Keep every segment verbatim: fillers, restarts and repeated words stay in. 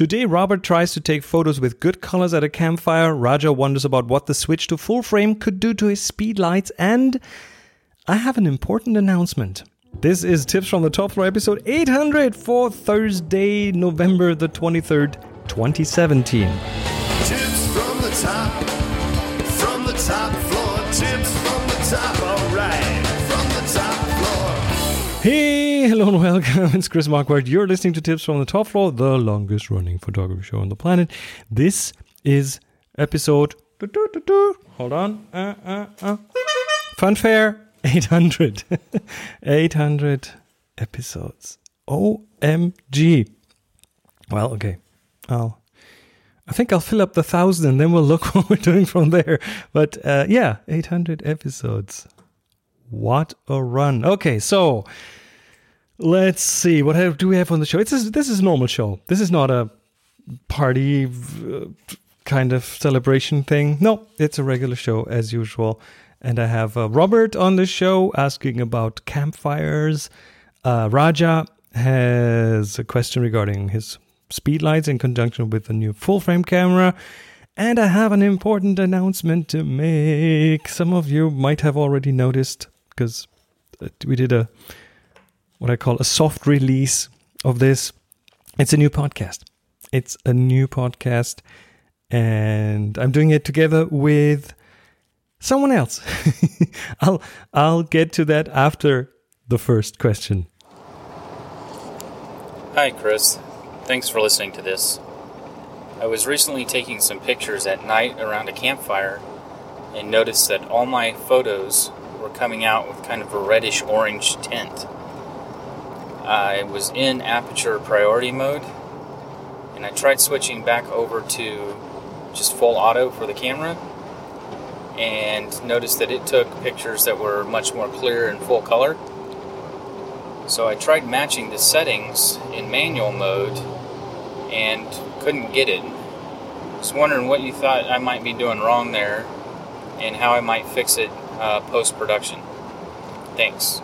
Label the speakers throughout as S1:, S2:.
S1: Today, Robert tries to take photos with good colors at a campfire. Raja wonders about what the switch to full frame could do to his speed lights. And I have an important announcement. This is Tips from the Top Floor, episode eight hundred for Thursday, November the twenty-third, twenty seventeen.
S2: Tips from the top, from the top floor. Tips from the top, all right, from the top floor.
S1: Hey, hello and welcome. It's Chris Marquardt. You're listening to Tips from the Top Floor, the longest running photography show on the planet. This is episode... Hold on. Uh, uh, uh. Funfair eight hundred. eight hundred episodes. O M G. Well, okay. I'll... I think I'll fill up the thousand and then we'll look what we're doing from there. But uh, yeah, eight hundred episodes. What a run. Okay, so let's see. What have, do we have on the show? It's a, this is a normal show. This is not a party uh, kind of celebration thing. No, it's a regular show as usual. And I have uh, Robert on the show asking about campfires. Uh, Raja has a question regarding his speed lights in conjunction with the new full frame camera. And I have an important announcement to make. Some of you might have already noticed because we did a what I call a soft release of this. It's a new podcast. It's a new podcast. And I'm doing it together with someone else. I'll I'll get to that after the first question.
S3: Hi, Chris. Thanks for listening to this. I was recently taking some pictures at night around a campfire and noticed that all my photos were coming out with kind of a reddish-orange tint. I was in aperture priority mode, and I tried switching back over to just full auto for the camera, and noticed that it took pictures that were much more clear and full color. So I tried matching the settings in manual mode and couldn't get it. Just wondering what you thought I might be doing wrong there and how I might fix it uh, post-production. Thanks.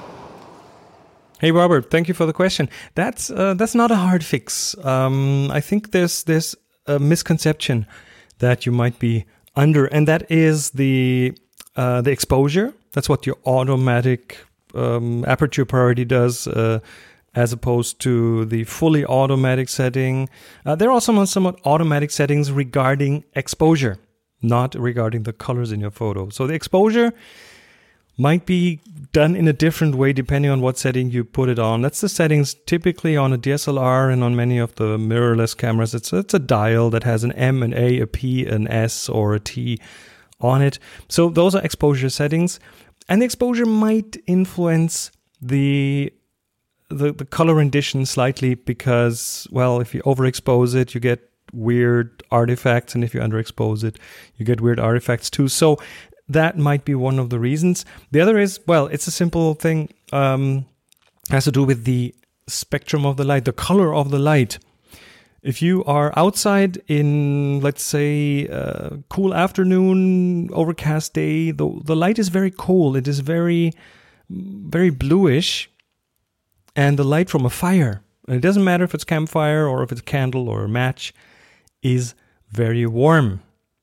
S1: Hey Robert, thank you for the question. That's uh, that's not a hard fix. Um, I think there's there's a misconception that you might be under, and that is the uh, the exposure. That's what your automatic um, aperture priority does, uh, as opposed to the fully automatic setting. Uh, there are some somewhat automatic settings regarding exposure, not regarding the colors in your photo. So the exposure might be done in a different way depending on what setting you put it on. That's the settings typically on a D S L R and on many of the mirrorless cameras. It's, it's a dial that has an M, an A, a P, an S, or a T on it. So those are exposure settings. And the exposure might influence the The, the color rendition slightly because, well, if you overexpose it, you get weird artifacts. And if you underexpose it, you get weird artifacts too. So that might be one of the reasons. The other is, well, it's a simple thing. Um, has to do with the spectrum of the light, the color of the light. If you are outside in, let's say, a cool afternoon, overcast day, the, the light is very cool. It is very, very bluish. And the light from a fire, and it doesn't matter if it's campfire or if it's a candle or a match, is very warm.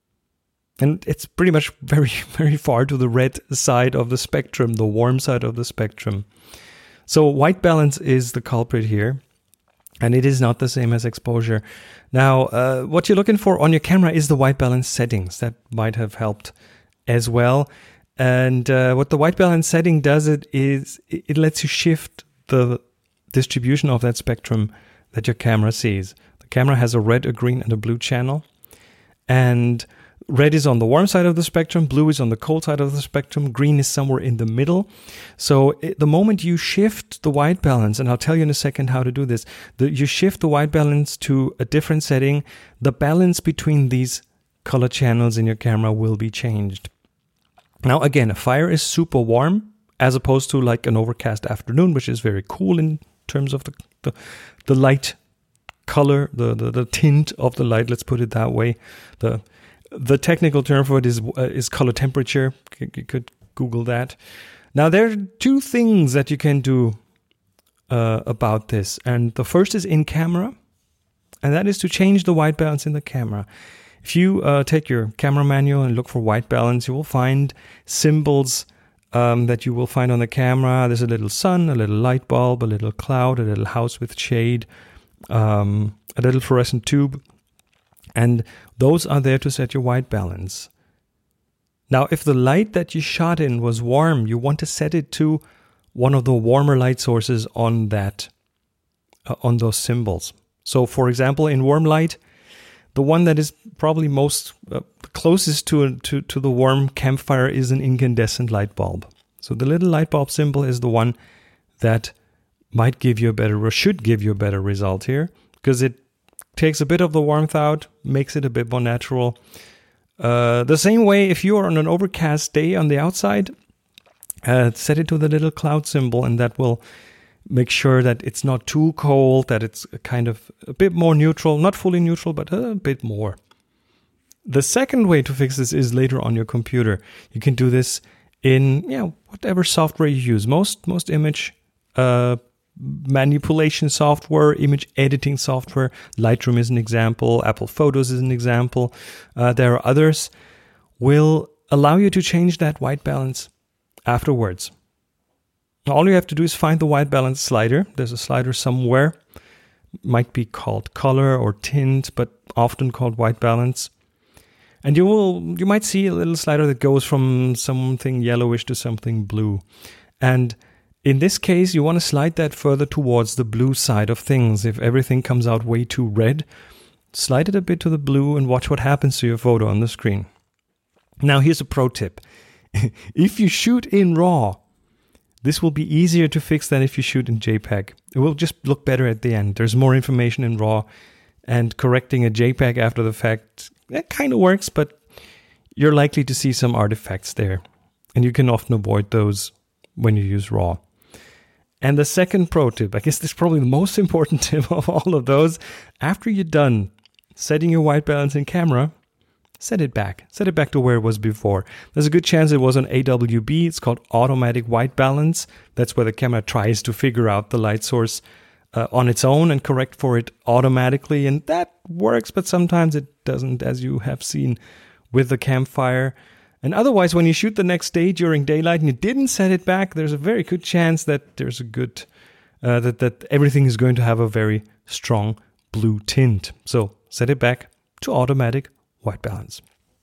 S1: And it's pretty much very, very far to the red side of the spectrum, the warm side of the spectrum. So white balance is the culprit here, and it is not the same as exposure. Now, uh, what you're looking for on your camera is the white balance settings. That might have helped as well. And uh, what the white balance setting does it is it lets you shift the distribution of that spectrum that your camera sees. The camera has a red, a green, and a blue channel. And red is on the warm side of the spectrum, blue is on the cold side of the spectrum, green is somewhere in the middle. So it, the moment you shift the white balance, and I'll tell you in a second how to do this, the, you shift the white balance to a different setting, the balance between these color channels in your camera will be changed. Now again, a fire is super warm, as opposed to like an overcast afternoon, which is very cool in terms of the the, the light color, the, the the tint of the light. Let's put it that way. The the technical term for it is uh, is color temperature. You could Google that. Now there are two things that you can do uh, about this, and the first is in camera. and that is to change the white balance in the camera. If you uh, take your camera manual and look for white balance, you will find symbols um, that you will find on the camera. There's a little sun, a little light bulb, a little cloud, a little house with shade, um, a little fluorescent tube, and those are there to set your white balance. Now, if the light that you shot in was warm, you want to set it to one of the warmer light sources on that, uh, on those symbols. So, for example, in warm light, the one that is probably most uh, closest to, to to the warm campfire is an incandescent light bulb. So the little light bulb symbol is the one that might give you a better, or should give you a better result here, because it takes a bit of the warmth out, makes it a bit more natural. Uh, the same way, if you are on an overcast day on the outside, uh, set it to the little cloud symbol, and that will make sure that it's not too cold, that it's kind of a bit more neutral, not fully neutral, but a bit more. The second way to fix this is later on your computer. You can do this in, you know, whatever software you use. Most most image uh, manipulation software, image editing software. Lightroom is an example. Apple Photos is an example. Uh, there are others. Will allow you to change that white balance afterwards. All you have to do is find the white balance slider. There's a slider somewhere. Might be called color or tint, but often called white balance. And you will you might see a little slider that goes from something yellowish to something blue. And in this case, you want to slide that further towards the blue side of things. If everything comes out way too red, slide it a bit to the blue and watch what happens to your photo on the screen. Now, here's a pro tip. If you shoot in RAW, this will be easier to fix than if you shoot in JPEG. It will just look better at the end. There's more information in RAW, and correcting a JPEG after the fact, that kind of works, but you're likely to see some artifacts there. And you can often avoid those when you use RAW. And the second pro tip, I guess this is probably the most important tip of all of those. After you're done setting your white balance in camera, set it back. Set it back to where it was before. There's a good chance it was on A W B. It's called automatic white balance. That's where the camera tries to figure out the light source uh, on its own and correct for it automatically. And that works, but sometimes it doesn't, as you have seen with the campfire. And otherwise, when you shoot the next day during daylight and you didn't set it back, there's a very good chance that there's a good, uh, that, that everything is going to have a very strong blue tint. So set it back to automatic white balance.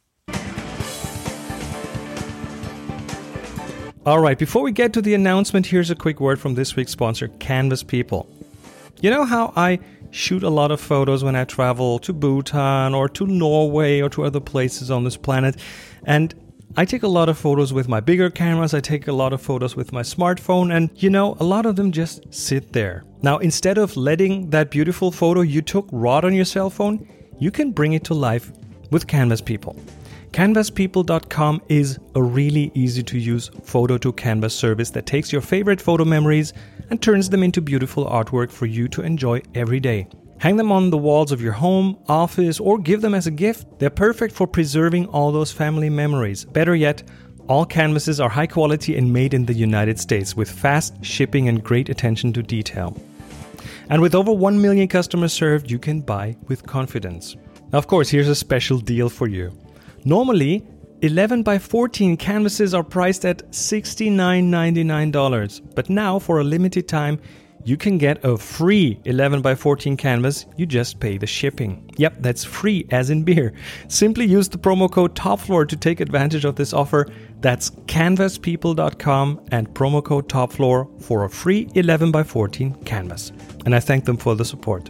S1: All right, before we get to the announcement, here's a quick word from this week's sponsor, Canvas People. You know how I shoot a lot of photos when I travel to Bhutan or to Norway or to other places on this planet, and I take a lot of photos with my bigger cameras, I take a lot of photos with my smartphone, and you know, a lot of them just sit there. Now, instead of letting that beautiful photo you took rot on your cell phone, you can bring it to life with Canvas People. Canvas People dot com is a really easy to use photo to canvas service that takes your favorite photo memories and turns them into beautiful artwork for you to enjoy every day. Hang them on the walls of your home, office, or give them as a gift. They're perfect for preserving all those family memories. Better yet, all canvases are high quality and made in the United States with fast shipping and great attention to detail. And with over one million customers served, you can buy with confidence. Now, of course, here's a special deal for you. Normally, eleven by fourteen canvases are priced at sixty-nine ninety-nine dollars. But now, for a limited time, you can get a free eleven by fourteen canvas. You just pay the shipping. Yep, that's free as in beer. Simply use the promo code TOPFLOOR to take advantage of this offer. That's Canvas People dot com and promo code TOPFLOOR for a free eleven by fourteen canvas. And I thank them for the support.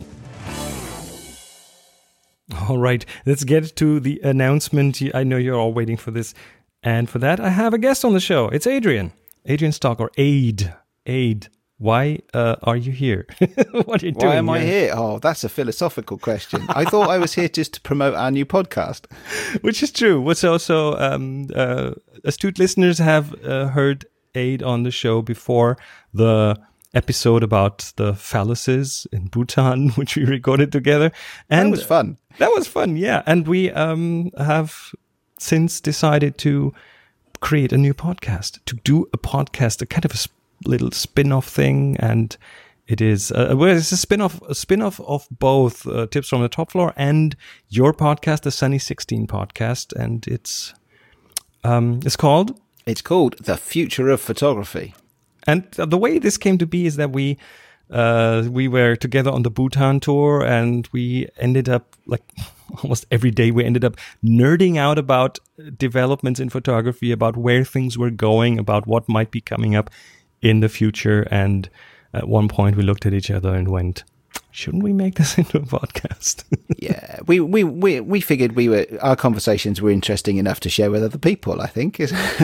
S1: All right, let's get to the announcement. I know you're all waiting for this. And for that, I have a guest on the show. It's Adrian. Adrian Stock, or Aid. Aid. Why uh, are you here? What are you doing?
S4: Why am
S1: here?
S4: I here? Oh, that's a philosophical question. I thought I was here just to promote our new podcast.
S1: Which is true. So, so um, uh, astute listeners have uh, heard Aid on the show before. The episode about the phalluses in Bhutan, which we recorded together. And
S4: that was fun.
S1: That was fun, yeah. And we um, have since decided to create a new podcast, to do a podcast, a kind of a sp- little spin-off thing. And It is uh, well, it's a spin-off, a spin-off of both uh, Tips from the Top Floor and your podcast, the Sunny sixteen podcast, and it's um, it's called
S4: It's called The Future of Photography.
S1: And the way this came to be is that we uh, we were together on the Bhutan tour, and we ended up, like almost every day, we ended up nerding out about developments in photography, about where things were going, about what might be coming up in the future. And at one point we looked at each other and went, shouldn't we make this into a podcast?
S4: yeah, we, we, we, we figured we were our conversations were interesting enough to share with other people, I think.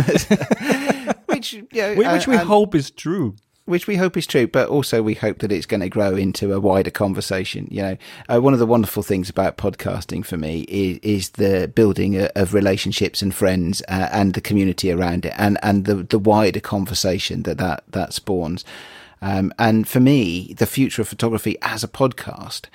S4: which, you know,
S1: which we
S4: uh,
S1: hope is true.
S4: Which we hope is true, but also we hope that it's going to grow into a wider conversation. You know, uh, one of the wonderful things about podcasting for me is, is the building of relationships and friends uh, and the community around it, and, and the, the wider conversation that that, that spawns. Um, and for me, the future of photography as a podcast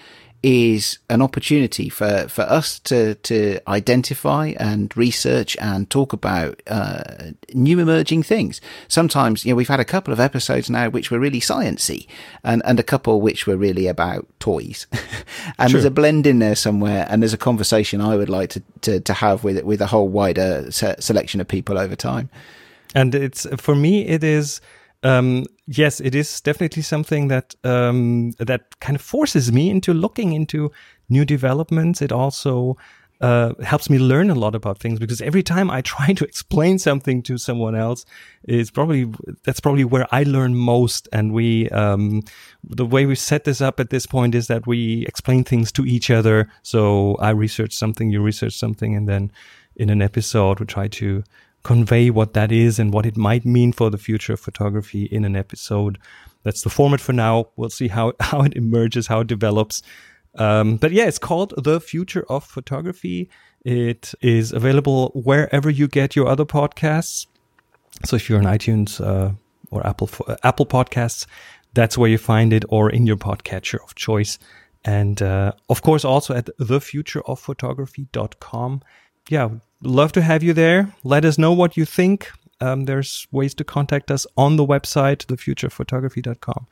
S4: is an opportunity for, for us to, to identify and research and talk about uh, new emerging things. Sometimes, you know, we've had a couple of episodes now which were really sciencey, and, and a couple which were really about toys. and
S1: Sure.
S4: There's a blend in there somewhere, and there's a conversation I would like to, to, to have with with a whole wider se- selection of people over time.
S1: And it's, for me, it is, um, yes, it is definitely something that um, that kind of forces me into looking into new developments. It also uh, helps me learn a lot about things, because every time I try to explain something to someone else, is probably that's probably where I learn most. And we, um, the way we set this up at this point is that we explain things to each other. So I research something, you research something, and then in an episode we try to convey what that is and what it might mean for the future of photography in an episode. That's the format for now. We'll see how, how it emerges, how it develops. Um, but yeah, it's called The Future of Photography. It is available wherever you get your other podcasts. So if you're on iTunes uh, or Apple uh, Apple Podcasts, that's where you find it, or in your podcatcher of choice. And uh, of course, also at the future of photography dot com. Yeah, love to have you there. Let us know what you think. Um, there's ways to contact us on the website, the future of photography dot com.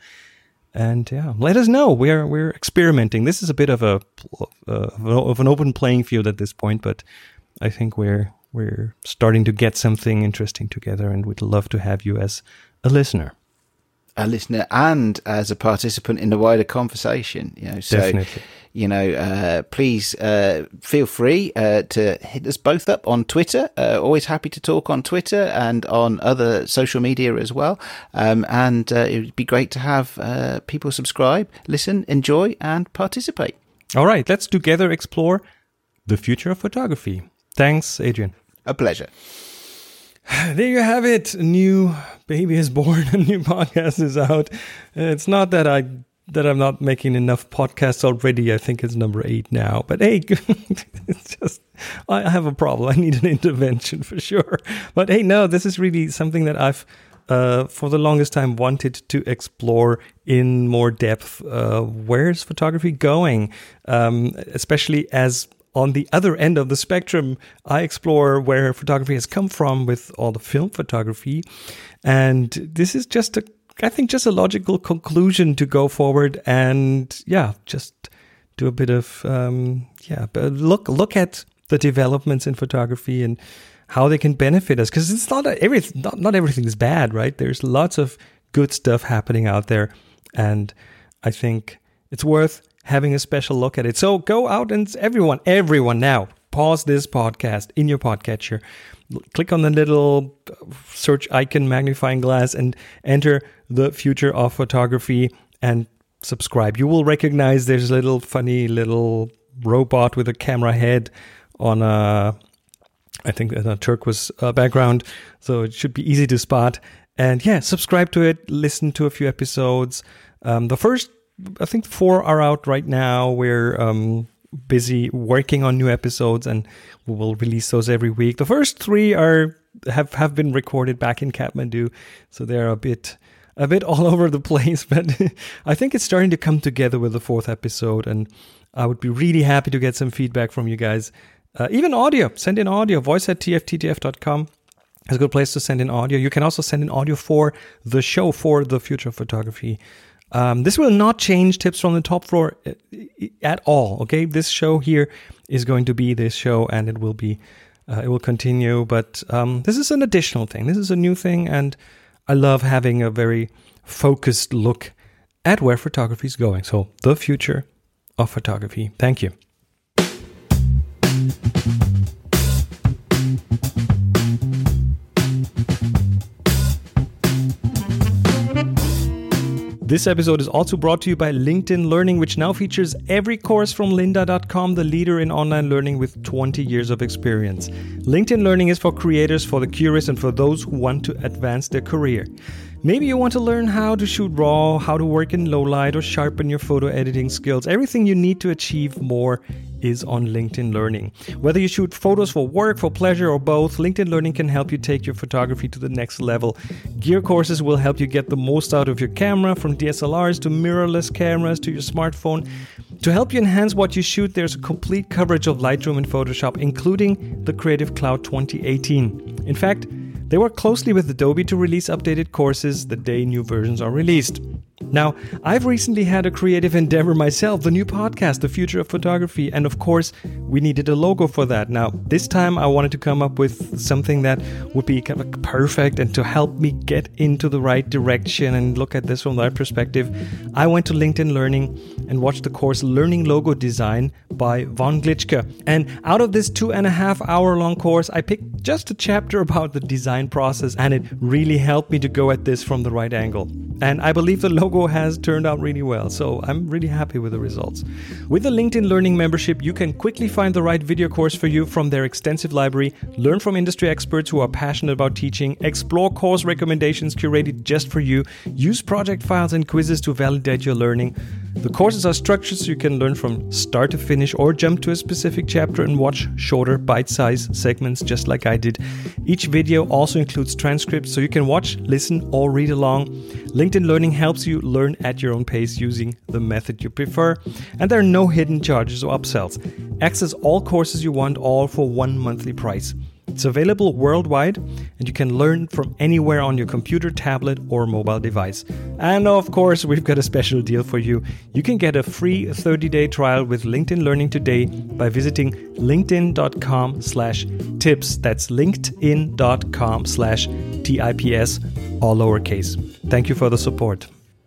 S1: And yeah, let us know. We're we're experimenting. This is a bit of a uh, of an open playing field at this point, but I think we're we're starting to get something interesting together, and we'd love to have you as a listener.
S4: A listener and as a participant in the wider conversation, you know. So,
S1: Definitely.
S4: you know, uh, please uh, feel free uh, to hit us both up on Twitter. Uh, always happy to talk on Twitter and on other social media as well. Um, and uh, it would be great to have uh, people subscribe, listen, enjoy, and participate.
S1: All right, let's together explore the future of photography. Thanks, Adrian.
S4: A pleasure.
S1: There you have it. A new baby is born. A new podcast is out. It's not that I that I'm not making enough podcasts already. I think it's number eight now. But hey, it's just I have a problem. I need an intervention for sure. But hey, no, this is really something that I've uh, for the longest time wanted to explore in more depth. Uh, where's photography going? Um, especially as on the other end of the spectrum, I explore where photography has come from with all the film photography. And this is just a, I think, just a logical conclusion to go forward and, yeah, just do a bit of, um, yeah, but look, look at the developments in photography and how they can benefit us. Because it's not, every, not, not everything is bad, right? There's lots of good stuff happening out there. And I think it's worth having a special look at it. So go out and everyone, everyone now, pause this podcast in your podcatcher. Click on the little search icon, magnifying glass, and enter the future of photography and subscribe. You will recognize there's a little funny little robot with a camera head on a, I think, a turquoise uh, background. So it should be easy to spot. And yeah, subscribe to it. Listen to a few episodes. Um, the first I think four are out right now. We're um, busy working on new episodes, and we will release those every week. The first three are have, have been recorded back in Kathmandu, so they're a bit a bit all over the place. But I think it's starting to come together with the fourth episode, and I would be really happy to get some feedback from you guys. Uh, even audio, send in audio. Voice at t f t t f dot com is a good place to send in audio. You can also send in audio for the show, for the future of photography. Um, this will not change Tips from the Top Floor at all, okay? This show here is going to be this show, and it will be, uh, it will continue. But um, this is an additional thing. This is a new thing, and I love having a very focused look at where photography is going. So, the future of photography. Thank you. This episode is also brought to you by LinkedIn Learning, which now features every course from lynda dot com, the leader in online learning with twenty years of experience. LinkedIn Learning is for creators, for the curious, and for those who want to advance their career. Maybe you want to learn how to shoot RAW, how to work in low light, or sharpen your photo editing skills. Everything you need to achieve more is on LinkedIn Learning. Whether you shoot photos for work, for pleasure, or both, LinkedIn Learning can help you take your photography to the next level. Gear courses will help you get the most out of your camera, from D S L Rs to mirrorless cameras to your smartphone. To help you enhance what you shoot, there's a complete coverage of Lightroom and Photoshop, including the Creative Cloud twenty eighteen. In fact, they work closely with Adobe to release updated courses the day new versions are released. Now, I've recently had a creative endeavor myself, the new podcast, The Future of Photography, and of course, we needed a logo for that. Now, this time I wanted to come up with something that would be kind of perfect, and to help me get into the right direction and look at this from the right perspective, I went to LinkedIn Learning and watched the course Learning Logo Design by Von Glitschke. And out of this two and a half hour long course, I picked just a chapter about the design process, and it really helped me to go at this from the right angle. And I believe the logo has turned out really well, so I'm really happy with the results. With the LinkedIn Learning membership, you can quickly find the right video course for you from their extensive library, learn from industry experts who are passionate about teaching, explore course recommendations curated just for you, use project files and quizzes to validate your learning. The courses are structured so you can learn from start to finish, or jump to a specific chapter and watch shorter bite-sized segments just like I did. Each video also includes transcripts so you can watch, listen, or read along. LinkedIn Learning helps you learn at your own pace using the method you prefer, and there are no hidden charges or upsells. Access all courses you want, all for one monthly price. It's available worldwide, and you can learn from anywhere on your computer, tablet, or mobile device. And of course, we've got a special deal for you. You can get a free thirty-day trial with LinkedIn Learning today by visiting linkedin.com slash tips. That's linkedin.com slash T-I-P-S, all lowercase. Thank you for the support.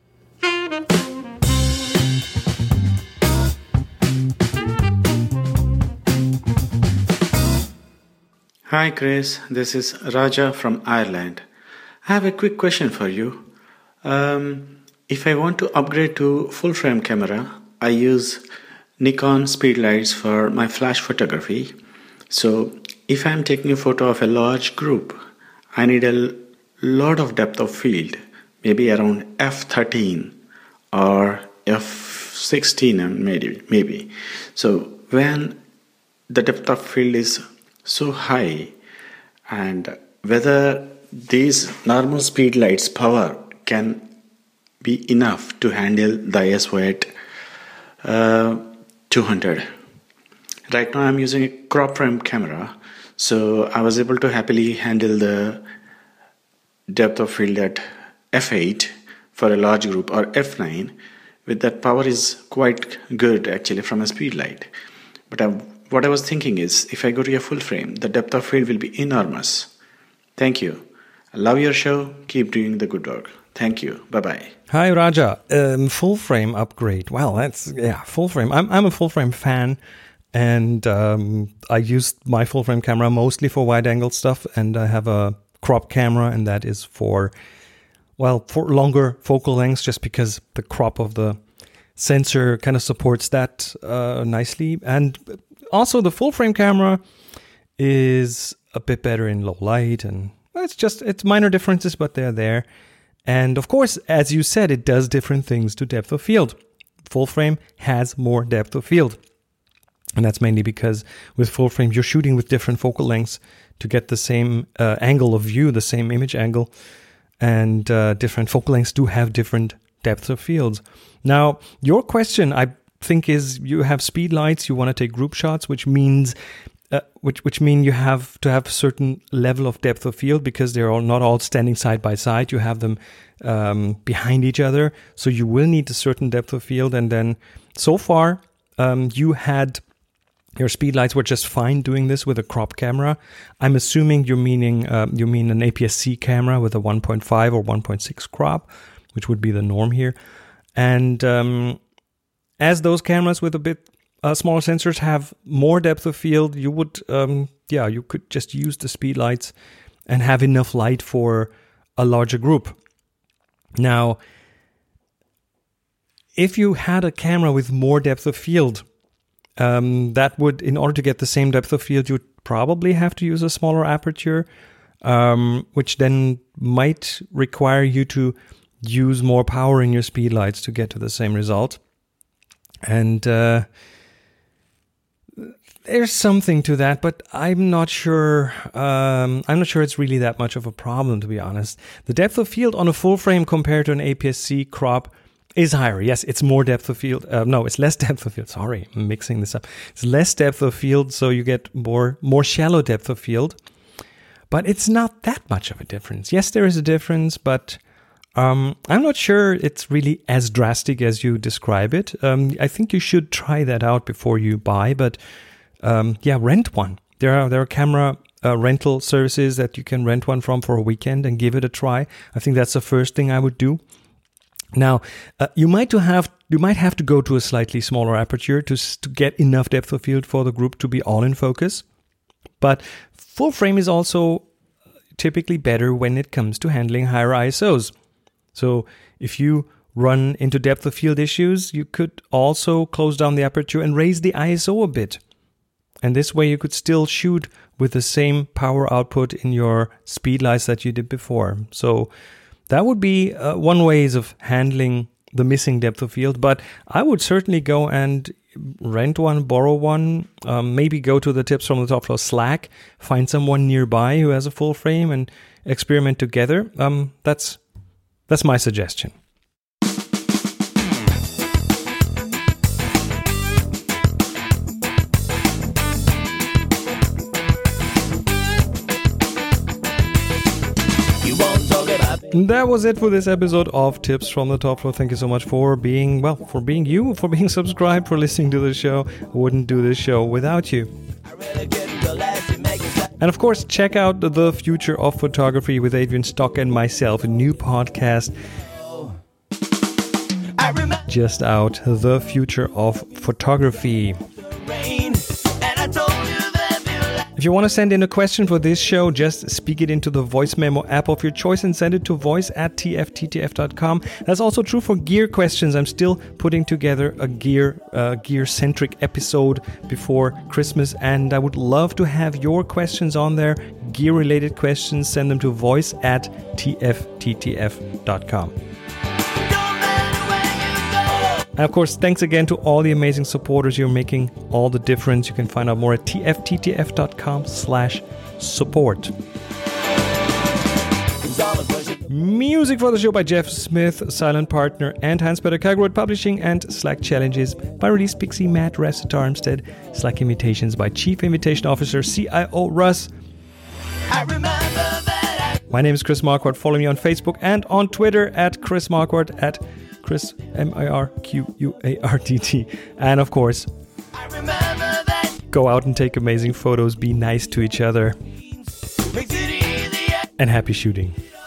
S5: Hi Chris, this is Raja from Ireland. I have a quick question for you. Um, if I want to upgrade to full frame camera, I use Nikon Speedlights for my flash photography. So if I'm taking a photo of a large group, I need a lot of depth of field, maybe around f thirteen or f sixteen maybe. maybe. So when the depth of field is so high, and whether these normal speed lights power can be enough to handle the I S O at uh, two hundred. Right now I'm using a crop frame camera, so I was able to happily handle the depth of field at f eight for a large group, or f nine. With that, power is quite good actually from a speed light. But I've What I was thinking is, if I go to a full frame, the depth of field will be enormous. Thank you. I love your show. Keep doing the good work. Thank you. Bye-bye.
S1: Hi, Raja. Um, full frame upgrade. Well, that's, yeah, full frame. I'm, I'm a full frame fan, and um, I used my full frame camera mostly for wide angle stuff, and I have a crop camera, and that is for, well, for longer focal lengths, just because the crop of the sensor kind of supports that uh, nicely. And also, the full frame camera is a bit better in low light, and it's just, it's minor differences, but they're there. And of course, as you said, it does different things to depth of field. Full frame has more depth of field. And that's mainly because with full frame, you're shooting with different focal lengths to get the same uh, angle of view, the same image angle. And uh, different focal lengths do have different depths of fields. Now, your question, I think, is you have speed lights, you want to take group shots, which means uh, which which mean you have to have a certain level of depth of field because they're all not all standing side by side. You have them um, behind each other, so you will need a certain depth of field. And then so far, um, you had your speedlights were just fine doing this with a crop camera. I'm assuming you're meaning uh, you mean an A P S C camera with a one point five or one point six crop, which would be the norm here. And um, as those cameras with a bit uh, smaller sensors have more depth of field, you would, um, yeah, you could just use the speedlights and have enough light for a larger group. Now, if you had a camera with more depth of field, um, that would, in order to get the same depth of field, you'd probably have to use a smaller aperture, um, which then might require you to use more power in your speedlights to get to the same result. And uh, there's something to that, but I'm not sure. Um, I'm not sure it's really that much of a problem, to be honest. The depth of field on a full frame compared to an A P S C crop is higher. Yes, it's more depth of field. Uh, no, it's less depth of field. Sorry, I'm mixing this up. It's less depth of field, so you get more more shallow depth of field. But it's not that much of a difference. Yes, there is a difference, but Um, I'm not sure it's really as drastic as you describe it. Um, I think you should try that out before you buy, but um, yeah, rent one. There are there are camera uh, rental services that you can rent one from for a weekend and give it a try. I think that's the first thing I would do. Now, uh, you might to have you might have to go to a slightly smaller aperture to to get enough depth of field for the group to be all in focus. But full frame is also typically better when it comes to handling higher I S Os. So if you run into depth of field issues, you could also close down the aperture and raise the I S O a bit. And this way you could still shoot with the same power output in your speedlights that you did before. So that would be uh, one ways of handling the missing depth of field. But I would certainly go and rent one, borrow one, um, maybe go to the Tips from the Top Floor Slack, find someone nearby who has a full frame and experiment together. Um, that's That's my suggestion. That was it for this episode of Tips from the Top Floor. Thank you so much for being, well, for being you, for being subscribed, for listening to the show. I wouldn't do this show without you. And of course, check out The Future of Photography with Adrian Stock and myself, a new podcast just out, The Future of Photography. If you want to send in a question for this show, just speak it into the voice memo app of your choice and send it to voice at t f t t f dot com. That's also true for gear questions. I'm still putting together a gear uh, gear-centric episode before Christmas, and I would love to have your questions on there. Gear-related questions, send them to voice at t f t t f dot com. And of course, thanks again to all the amazing supporters. You're making all the difference. You can find out more at t f t t f dot com slash support. Music for the show by Jeff Smith, Silent Partner, and Hans-Peter Kagrud. Publishing and Slack Challenges by Release Pixie, Matt Rest, Armstead. Slack Invitations by Chief Invitation Officer, C I O Russ. I remember that I- My name is Chris Marquardt. Follow me on Facebook and on Twitter at Chris Marquardt, at Chris, M I R Q U A R T T. And of course, I remember that. Go out and take amazing photos. Be nice to each other. And happy shooting.